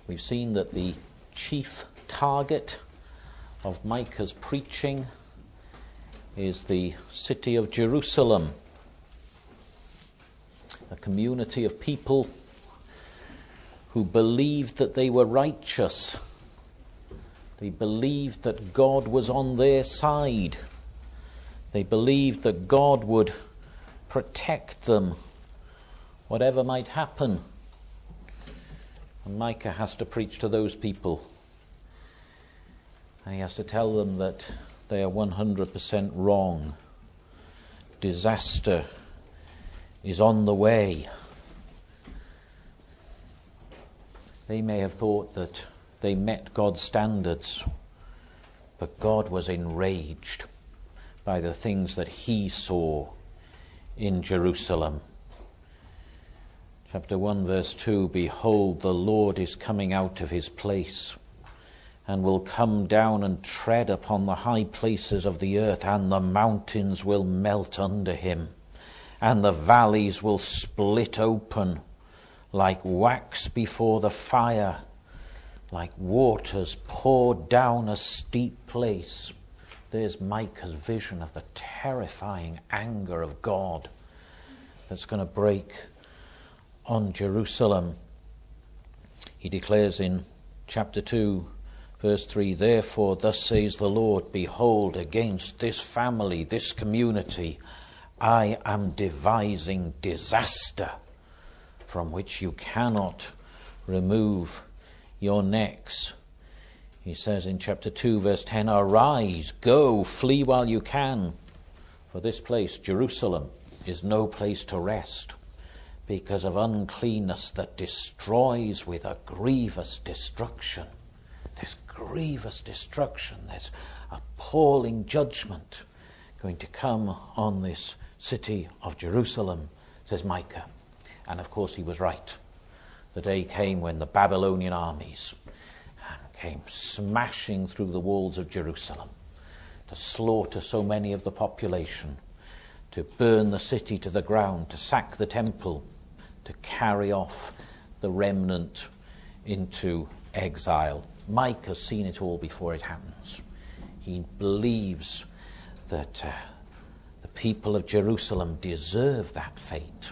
We've seen that the chief target of Micah's preaching is the city of Jerusalem, a community of people who believed that they were righteous. They believed that God was on their side. They believed that God would protect them, whatever might happen. And Micah has to preach to those people. And he has to tell them that they are 100% wrong. Disaster is on the way. They may have thought that they met God's standards, but God was enraged by the things that he saw in Jerusalem. Chapter 1 verse 2, "Behold, the Lord is coming out of his place, and will come down and tread upon the high places of the earth, and the mountains will melt under him, and the valleys will split open like wax before the fire, like waters poured down a steep place." There's Micah's vision of the terrifying anger of God that's going to break on Jerusalem. He declares in chapter 2, verse 3, "Therefore thus says the Lord, behold, against this family, this community, I am devising disaster from which you cannot remove your necks." He says in chapter 2, verse 10, "Arise, go, flee while you can, for this place, Jerusalem, is no place to rest, because of uncleanness that destroys with a grievous destruction." There's grievous destruction. There's appalling judgment going to come on this city of Jerusalem, says Micah. And of course he was right. The day came when the Babylonian armies came smashing through the walls of Jerusalem to slaughter so many of the population, to burn the city to the ground, to sack the temple, to carry off the remnant into exile. Micah's seen it all before it happens. He believes that the people of Jerusalem deserve that fate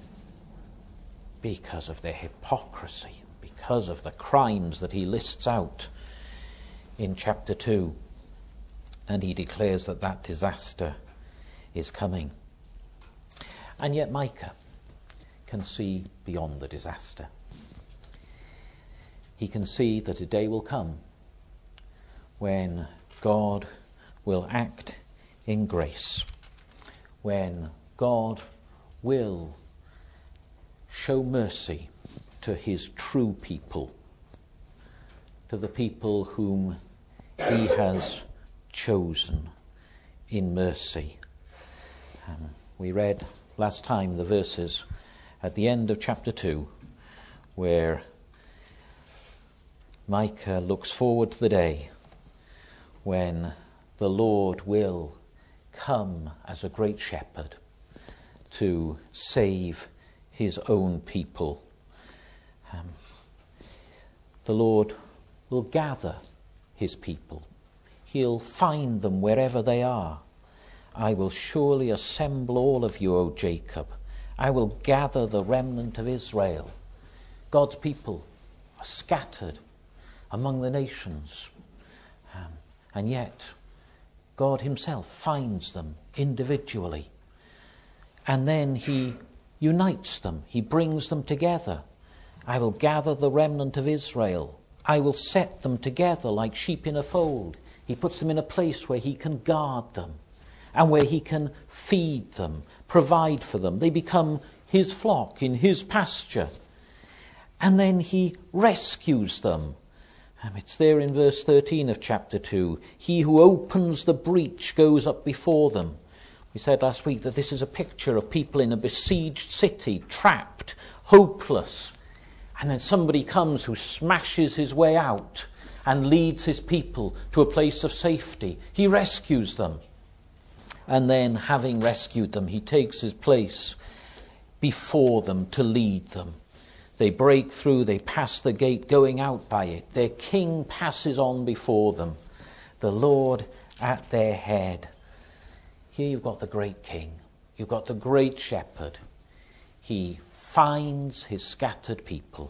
because of their hypocrisy, because of the crimes that he lists out in chapter 2. And he declares that that disaster is coming. And yet Micah can see beyond the disaster. He can see that a day will come when God will act in grace, when God will show mercy to his true people, to the people whom he has chosen in mercy. We read last time the verses at the end of chapter 2 where Micah looks forward to the day when the Lord will come as a great shepherd to save his own people. The Lord will gather his people. He'll find them wherever they are. "I will surely assemble all of you, O Jacob. I will gather the remnant of Israel." God's people are scattered among the nations. And yet, God himself finds them individually. And then he unites them. He brings them together. "I will gather the remnant of Israel. I will set them together like sheep in a fold." He puts them in a place where he can guard them and where he can feed them, provide for them. They become his flock in his pasture. And then he rescues them. It's there in verse 13 of chapter 2. "He who opens the breach goes up before them." We said last week that this is a picture of people in a besieged city, trapped, hopeless. And then somebody comes who smashes his way out and leads his people to a place of safety. He rescues them. And then, having rescued them, he takes his place before them to lead them. They break through, they pass the gate, going out by it. Their king passes on before them, the Lord at their head. Here you've got the great king. You've got the great shepherd. He finds his scattered people.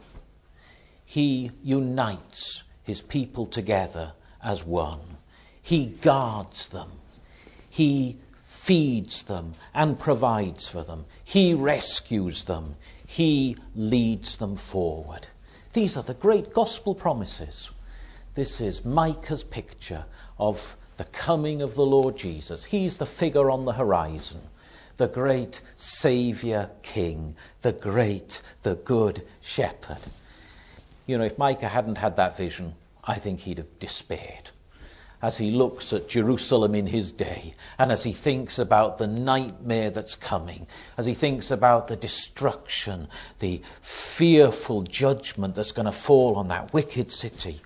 He unites his people together as one. He guards them. He feeds them and provides for them. He rescues them. He leads them forward. These are the great gospel promises. This is Micah's picture of the coming of the Lord Jesus. He's the figure on the horizon, the great Saviour King, the good shepherd. You know, if Micah hadn't had that vision, I think he'd have despaired. As he looks at Jerusalem in his day, and as he thinks about the nightmare that's coming, as he thinks about the destruction, the fearful judgment that's going to fall on that wicked city,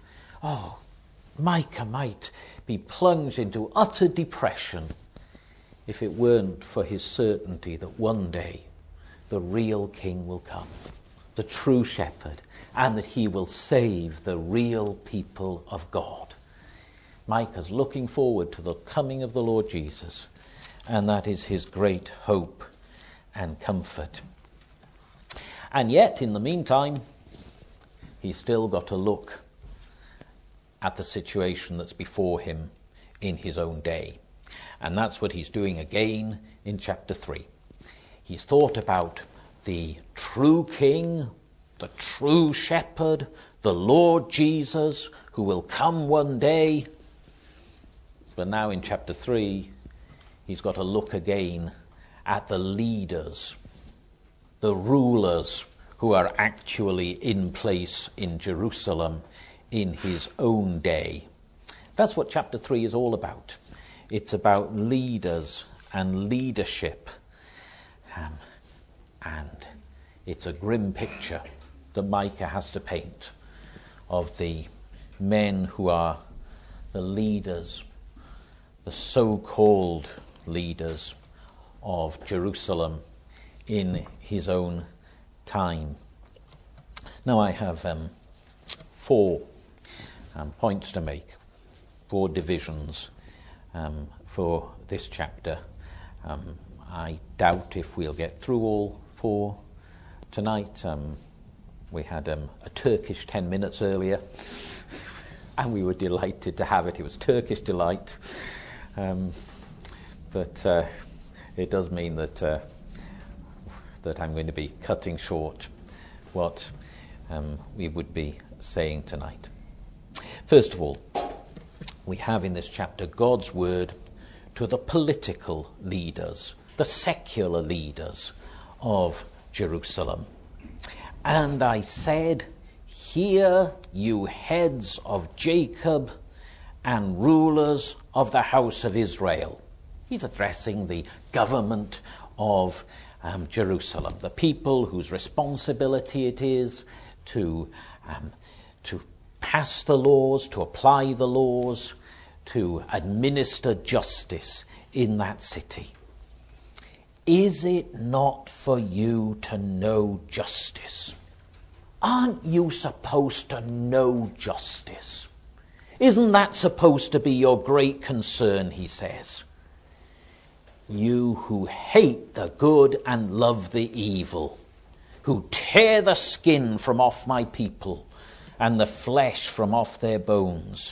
Micah might be plunged into utter depression if it weren't for his certainty that one day the real king will come, the true shepherd, and that he will save the real people of God. Micah's looking forward to the coming of the Lord Jesus, and that is his great hope and comfort. And yet, in the meantime, he's still got to look at the situation that's before him in his own day. And that's what he's doing again in chapter 3. He's thought about the true king, the true shepherd, the Lord Jesus, who will come one day. But now in chapter 3, he's got to look again at the leaders, the rulers who are actually in place in Jerusalem in his own day. That's what chapter 3 is all about. It's about leaders and leadership. And it's a grim picture that Micah has to paint of the men who are the leaders, the so-called leaders of Jerusalem in his own time. Now I have 4 points to make, 4 divisions for this chapter. I doubt if we'll get through all 4 tonight. We had a Turkish 10 minutes earlier, and we were delighted to have it. It was Turkish delight. But it does mean that I'm going to be cutting short what we would be saying tonight. First of all, we have in this chapter God's word to the political leaders, the secular leaders of Jerusalem. And I said, "Hear, you heads of Jacob and rulers of the house of Israel." He's addressing the government of Jerusalem, the people whose responsibility it is to pass the laws, to apply the laws, to administer justice in that city. Is it not for you to know justice? Aren't you supposed to know justice? Isn't that supposed to be your great concern, he says? You who hate the good and love the evil, who tear the skin from off my people and the flesh from off their bones.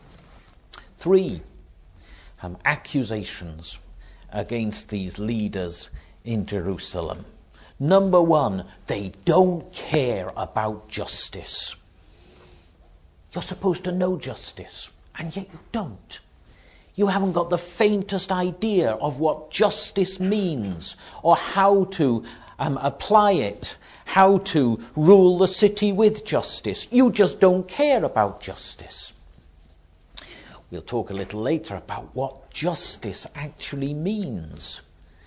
3 accusations against these leaders in Jerusalem. Number 1, they don't care about justice. You're supposed to know justice, and yet you don't. You haven't got the faintest idea of what justice means, or how to apply it, how to rule the city with justice. You just don't care about justice. We'll talk a little later about what justice actually means.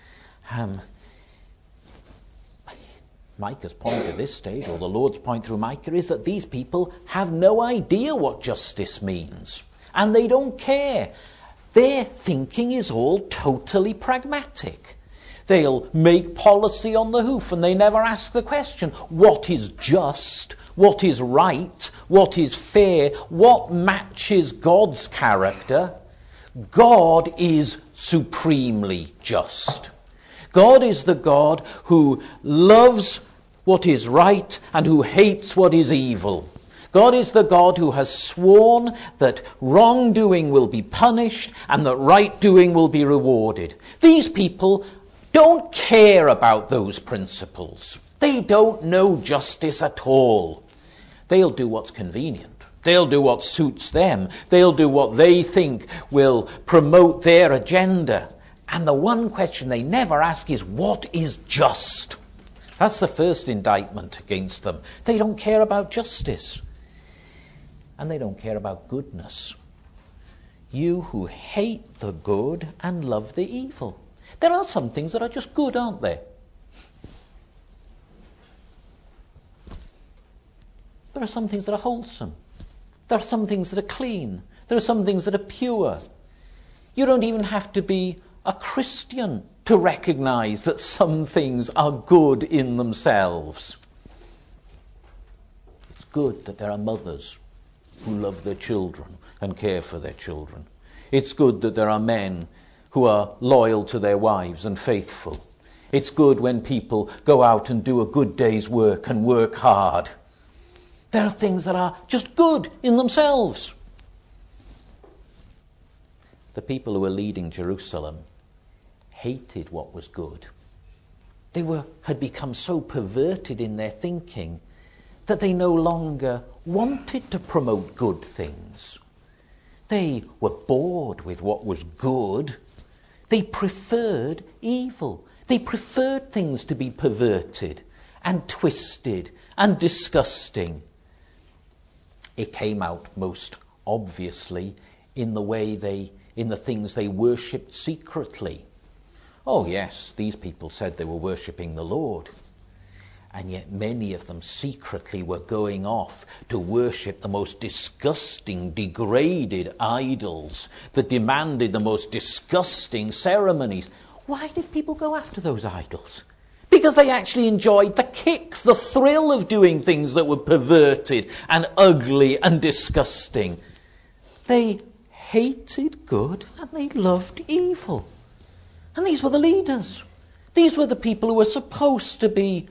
Micah's point at this stage, or the Lord's point through Micah, is that these people have no idea what justice means, and they don't care. Their thinking is all totally pragmatic. They'll make policy on the hoof, and they never ask the question, what is just? What is right? What is fair? What matches God's character? God is supremely just. God is the God who loves what is right and who hates what is evil. God is the God who has sworn that wrongdoing will be punished and that right doing will be rewarded. These people don't care about those principles. They don't know justice at all. They'll do what's convenient. They'll do what suits them. They'll do what they think will promote their agenda. And the one question they never ask is, what is just? That's the first indictment against them. They don't care about justice. And they don't care about goodness. You who hate the good and love the evil. There are some things that are just good, aren't there? There are some things that are wholesome. There are some things that are clean. There are some things that are pure. You don't even have to be a Christian to recognize that some things are good in themselves. It's good that there are mothers who love their children and care for their children. It's good that there are men who are loyal to their wives and faithful. It's good when people go out and do a good day's work and work hard. There are things that are just good in themselves. The people who were leading Jerusalem hated what was good. They had become so perverted in their thinking that they no longer wanted to promote good things. They were bored with what was good. They preferred evil. They preferred things to be perverted and twisted and disgusting. It came out most obviously in the things they worshipped secretly. Oh yes, these people said they were worshipping the Lord. And yet many of them secretly were going off to worship the most disgusting, degraded idols that demanded the most disgusting ceremonies. Why did people go after those idols? Because they actually enjoyed the kick, the thrill of doing things that were perverted and ugly and disgusting. They hated good and they loved evil. And these were the leaders. These were the people who were supposed to be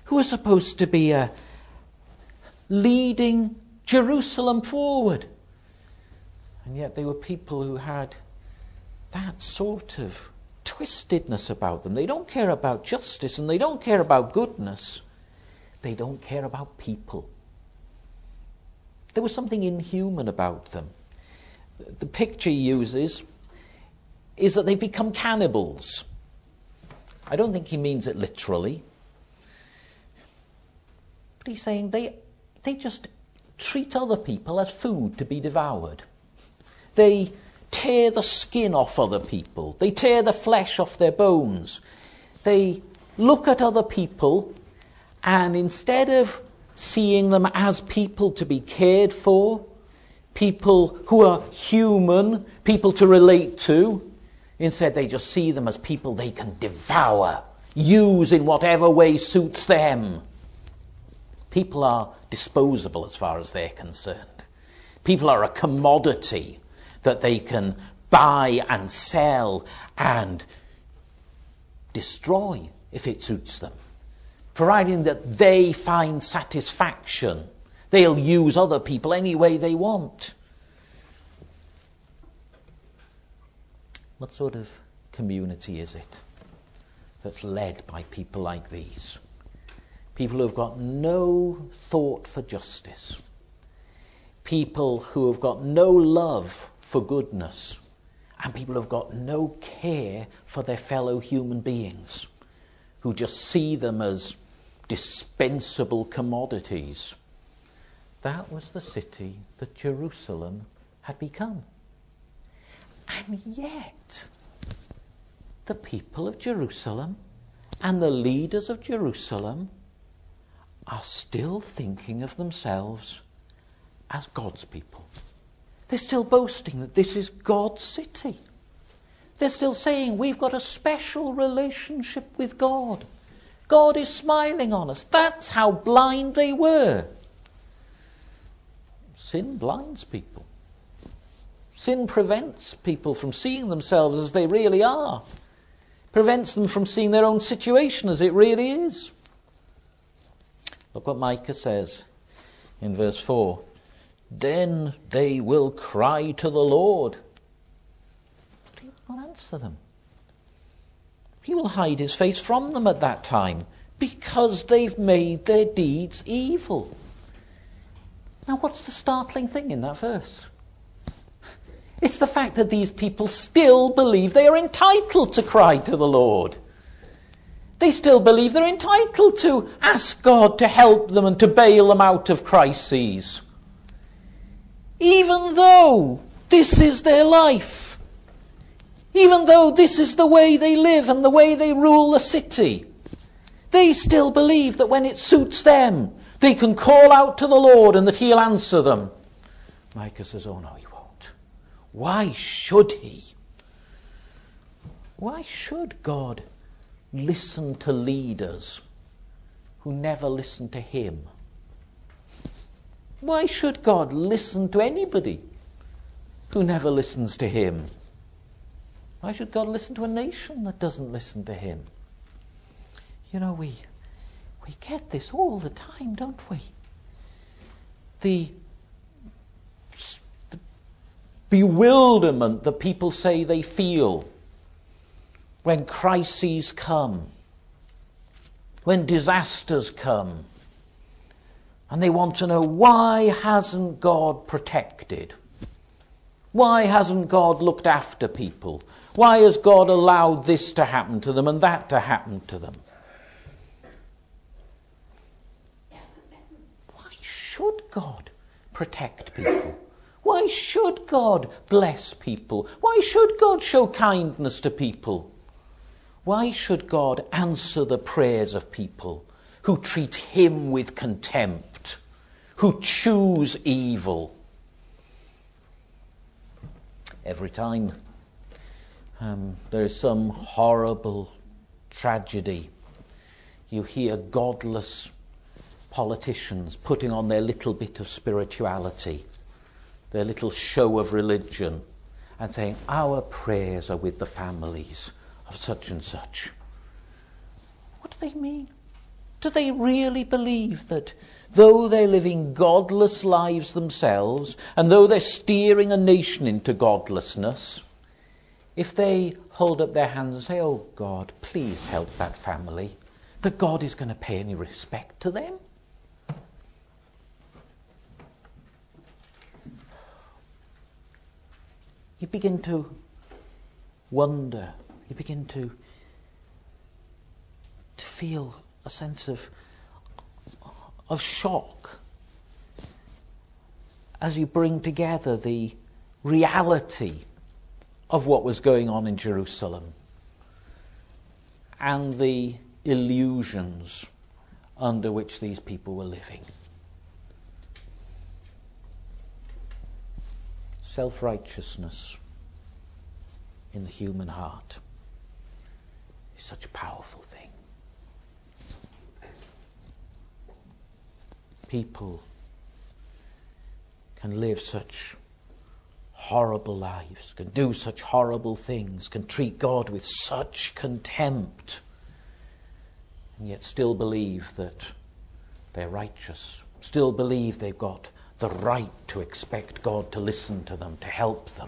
leading Jerusalem forward. And yet they were people who had that sort of twistedness about them. They don't care about justice and they don't care about goodness. They don't care about people. There was something inhuman about them. The picture he uses is that they become cannibals. I don't think he means it literally. But he's saying they just treat other people as food to be devoured. They tear the skin off other people. They tear the flesh off their bones. They look at other people and instead of seeing them as people to be cared for, people who are human, people to relate to, instead they just see them as people they can devour, use in whatever way suits them. People are disposable as far as they're concerned. People are a commodity that they can buy and sell and destroy if it suits them. Providing that they find satisfaction, they'll use other people any way they want. What sort of community is it that's led by people like these? People who have got no thought for justice. People who have got no love for goodness. And people who have got no care for their fellow human beings. Who just see them as dispensable commodities. That was the city that Jerusalem had become. And yet, the people of Jerusalem and the leaders of Jerusalem are still thinking of themselves as God's people. They're still boasting that this is God's city. They're still saying we've got a special relationship with God. God is smiling on us. That's how blind they were. Sin blinds people. Sin prevents people from seeing themselves as they really are. Prevents them from seeing their own situation as it really is. Look what Micah says in verse 4. Then they will cry to the Lord. But he will not answer them. He will hide his face from them at that time because they've made their deeds evil. Now what's the startling thing in that verse? It's the fact that these people still believe they are entitled to cry to the Lord. They still believe they're entitled to ask God to help them and to bail them out of crises. Even though this is their life. Even though this is the way they live and the way they rule the city. They still believe that when it suits them, they can call out to the Lord and that he'll answer them. Micah says, oh no, he won't. Why should he? Why should God listen to leaders who never listen to him? Why should God listen to anybody who never listens to him? Why should God listen to a nation that doesn't listen to him? You know, we get this all the time, don't we? The bewilderment that people say they feel when crises come, when disasters come, and they want to know, why hasn't God protected? Why hasn't God looked after people? Why has God allowed this to happen to them and that to happen to them? Why should God protect people? Why should God bless people? Why should God show kindness to people? Why should God answer the prayers of people who treat him with contempt, who choose evil? Every time there is some horrible tragedy, you hear godless politicians putting on their little bit of spirituality, their little show of religion, and saying, our prayers are with the families of such and such. What do they mean? Do they really believe that though they're living godless lives themselves, and though they're steering a nation into godlessness, if they hold up their hands and say, oh God, please help that family, that God is going to pay any respect to them? You begin to wonder, you begin to feel a sense of shock as you bring together the reality of what was going on in Jerusalem and the illusions under which these people were living. Self-righteousness in the human heart is such a powerful thing. People can live such horrible lives, can do such horrible things, can treat God with such contempt, and yet still believe that they're righteous, still believe they've got the right to expect God to listen to them, to help them.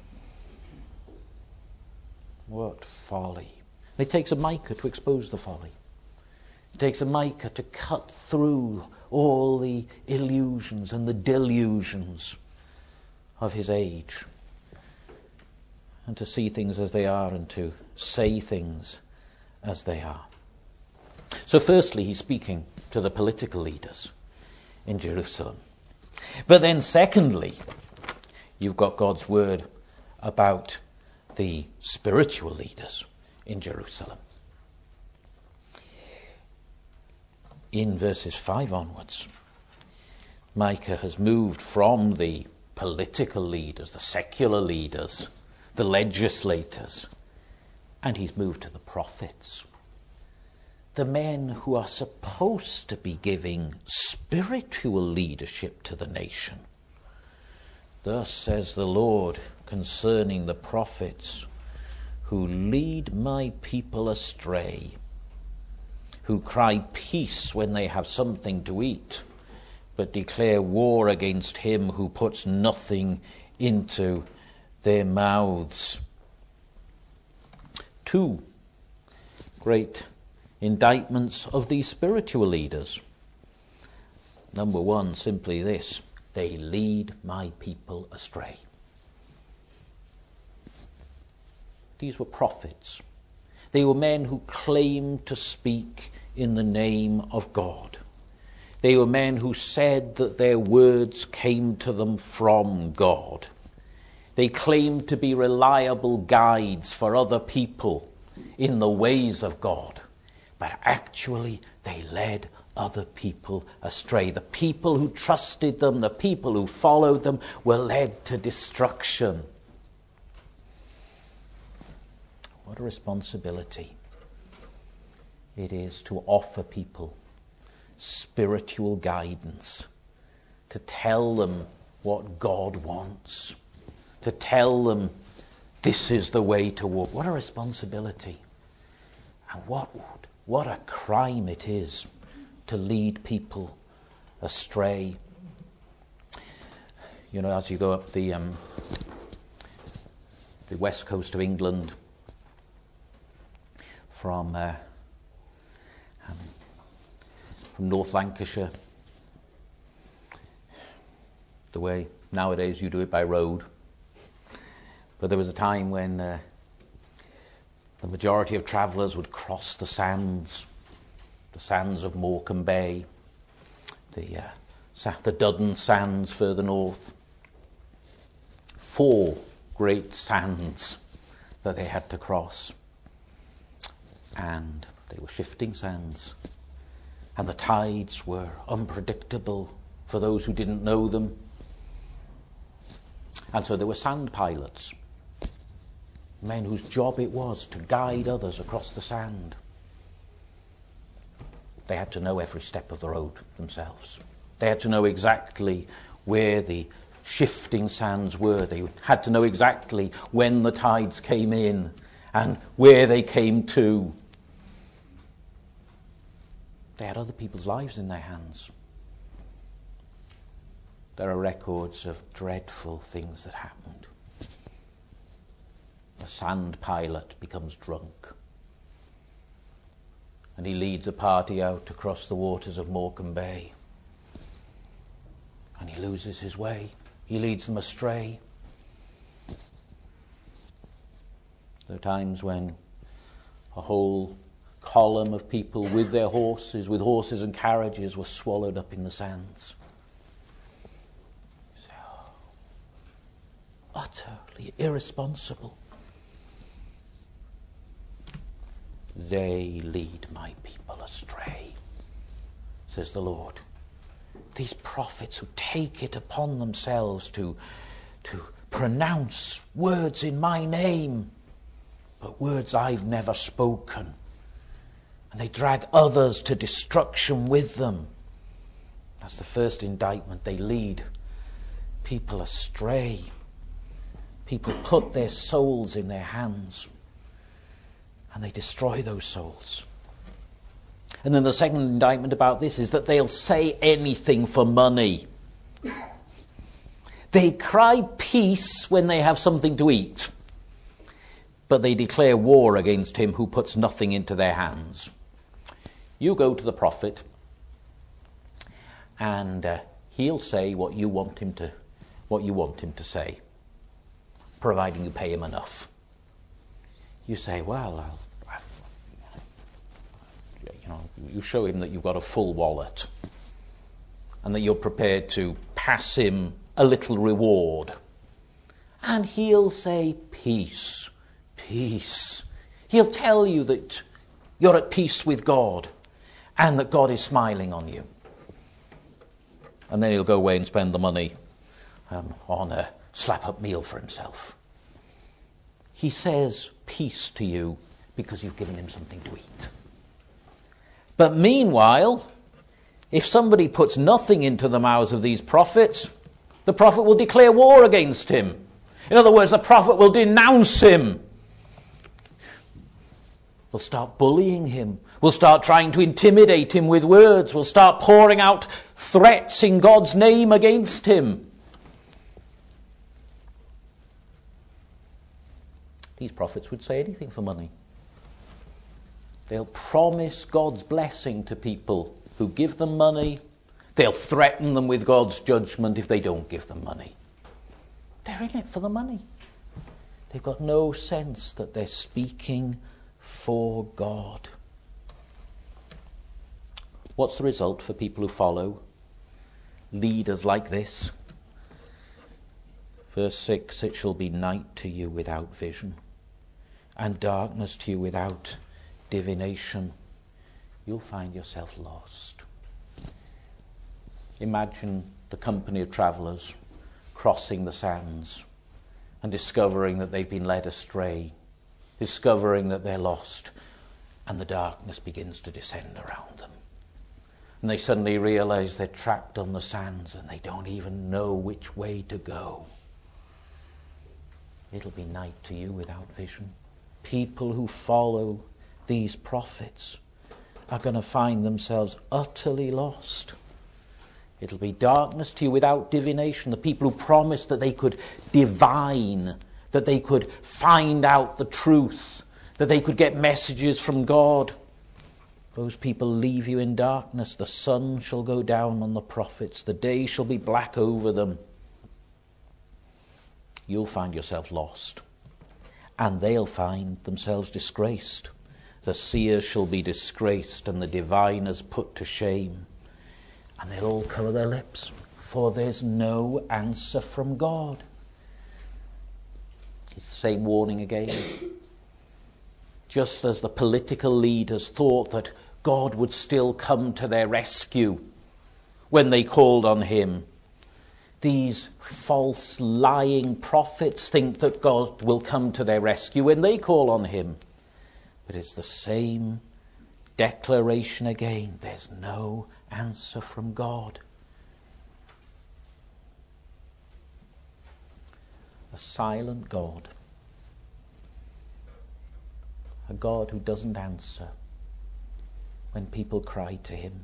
What folly. It takes a Micah to expose the folly. It takes a Micah to cut through all the illusions and the delusions of his age, and to see things as they are and to say things as they are. So firstly, he's speaking to the political leaders in Jerusalem. But then secondly, you've got God's word about the spiritual leaders in Jerusalem. In verses 5 onwards, Micah has moved from the political leaders, the secular leaders, the legislators, and he's moved to the prophets. The men who are supposed to be giving spiritual leadership to the nation. Thus says the Lord concerning the prophets, who lead my people astray, who cry peace when they have something to eat, but declare war against him who puts nothing into their mouths. Two great indictments of these spiritual leaders. Number one, simply this: they lead my people astray. These were prophets. They were men who claimed to speak in the name of God. They were men who said that their words came to them from God. They claimed to be reliable guides for other people in the ways of God. But actually, they led other people astray. The people who trusted them, the people who followed them, were led to destruction. What a responsibility it is to offer people spiritual guidance, to tell them what God wants, to tell them this is the way to walk. What a responsibility. And what a crime it is to lead people astray. You know, as you go up the west coast of England from North Lancashire, the way nowadays you do it by road. But there was a time when the majority of travellers would cross the sands of Morecambe Bay, the Duddon Sands further north. 4 great sands that they had to cross. And they were shifting sands. And the tides were unpredictable for those who didn't know them. And so there were sand pilots, men whose job it was to guide others across the sand. They had to know every step of the road themselves. They had to know exactly where the shifting sands were. They had to know exactly when the tides came in and where they came to. They had other people's lives in their hands. There are records of dreadful things that happened. A sand pilot becomes drunk, and he leads a party out across the waters of Morecambe Bay, and he loses his way. He leads them astray. There are times when a whole column of people with their horses, with horses and carriages, were swallowed up in the sands. You say, oh, utterly irresponsible. They lead my people astray, says the Lord. These prophets who take it upon themselves to pronounce words in my name, but words I've never spoken. And they drag others to destruction with them. That's the first indictment. They lead people astray. People put their souls in their hands, and they destroy those souls. And then the second indictment about this is that they'll say anything for money. They cry peace when they have something to eat, but they declare war against him who puts nothing into their hands. You go to the prophet, and he'll say what you want him to say, providing you pay him enough. You say, well, you show him that you've got a full wallet and that you're prepared to pass him a little reward. And he'll say, peace, peace. He'll tell you that you're at peace with God and that God is smiling on you. And then he'll go away and spend the money on a slap-up meal for himself. he says, peace to you, because you've given him something to eat. But meanwhile, if somebody puts nothing into the mouths of these prophets, the prophet will declare war against him. In other words, the prophet will denounce him. We'll start bullying him. We'll start trying to intimidate him with words. We'll start pouring out threats in God's name against him. These prophets would say anything for money. They'll promise God's blessing to people who give them money. They'll threaten them with God's judgment if they don't give them money. They're in it for the money. They've got no sense that they're speaking for God. What's the result for people who follow leaders like this? Verse 6, it shall be night to you without vision, and darkness to you without divination. You'll find yourself lost. Imagine the company of travellers crossing the sands and discovering that they've been led astray, discovering that they're lost, and the darkness begins to descend around them. And they suddenly realize they're trapped on the sands and they don't even know which way to go. It'll be night to you without vision. People who follow these prophets are going to find themselves utterly lost. It'll be darkness to you without divination. The people who promised that they could divine, that they could find out the truth, that they could get messages from God. Those people leave you in darkness. The sun shall go down on the prophets. The day shall be black over them. You'll find yourself lost. And they'll find themselves disgraced. The seers shall be disgraced and the diviners put to shame. And they'll all cover their lips, for there's no answer from God. It's the same warning again. Just as the political leaders thought that God would still come to their rescue when they called on him, these false, lying prophets think that God will come to their rescue when they call on him. But it's the same declaration again. There's no answer from God. A silent God. A God who doesn't answer when people cry to him.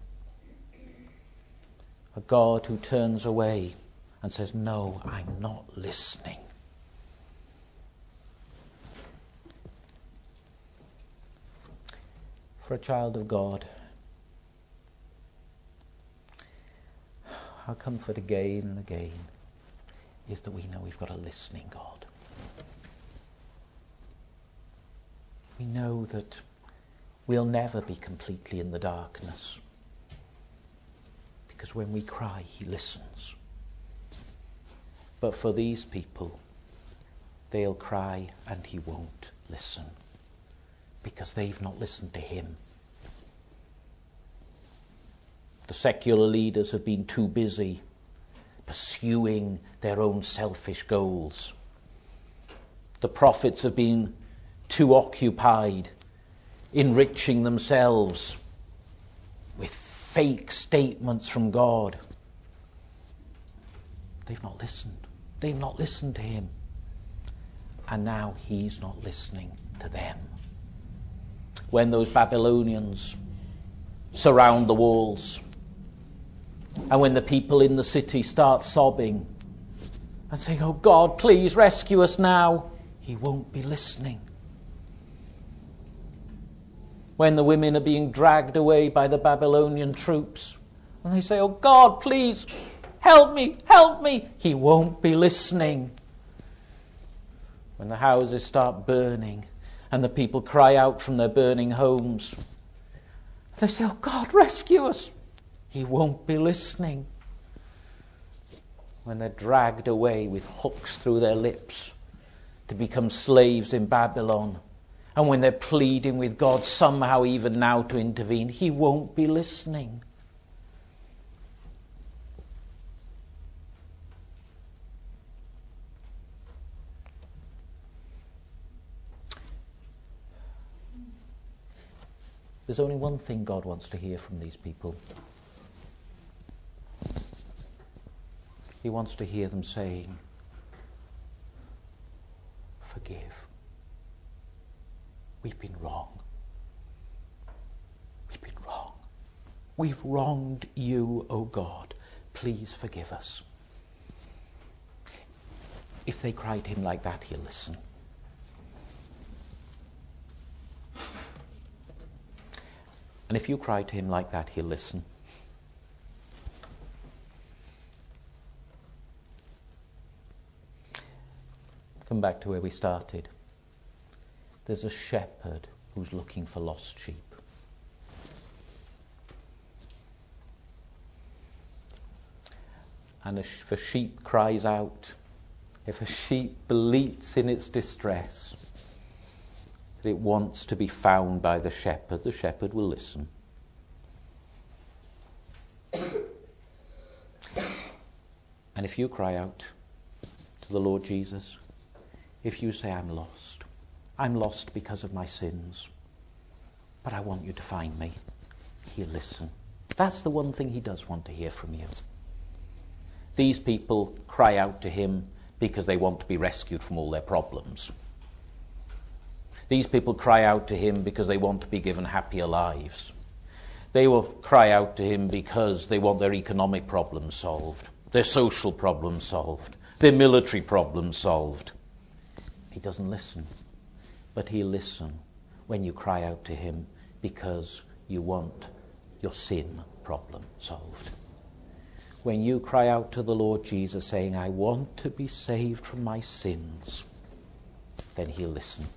A God who turns away and says, no, I'm not listening. For a child of God, our comfort again and again is that we know we've got a listening God. We know that we'll never be completely in the darkness, because when we cry, he listens. But for these people, they'll cry and he won't listen, because they've not listened to him. The secular leaders have been too busy pursuing their own selfish goals. The prophets have been too occupied enriching themselves with fake statements from God. They've not listened. They've not listened to him. And now he's not listening to them. When those Babylonians surround the walls, and when the people in the city start sobbing and saying, oh God, please rescue us now, he won't be listening. When the women are being dragged away by the Babylonian troops, and they say, oh God, please, help me, he won't be listening. When the houses start burning, and the people cry out from their burning homes, they say, oh God, rescue us, he won't be listening. When they're dragged away with hooks through their lips to become slaves in Babylon, and when they're pleading with God somehow even now to intervene, he won't be listening. There's only one thing God wants to hear from these people. He wants to hear them saying, forgive. We've been wrong. We've been wrong. We've wronged you, O God. Please forgive us. If they cry to him like that, he'll listen. And if you cry to him like that, he'll listen. Come back to where we started. There's a shepherd who's looking for lost sheep. And if a sheep cries out, if a sheep bleats in its distress, that it wants to be found by the shepherd will listen. And if you cry out to the Lord Jesus, if you say, I'm lost because of my sins, but I want you to find me, he'll listen. That's the one thing he does want to hear from you. These people cry out to him because they want to be rescued from all their problems. These people cry out to him because they want to be given happier lives. They will cry out to him because they want their economic problems solved, their social problems solved, their military problems solved. He doesn't listen, but he'll listen when you cry out to him because you want your sin problem solved. When you cry out to the Lord Jesus saying, I want to be saved from my sins, then he'll listen.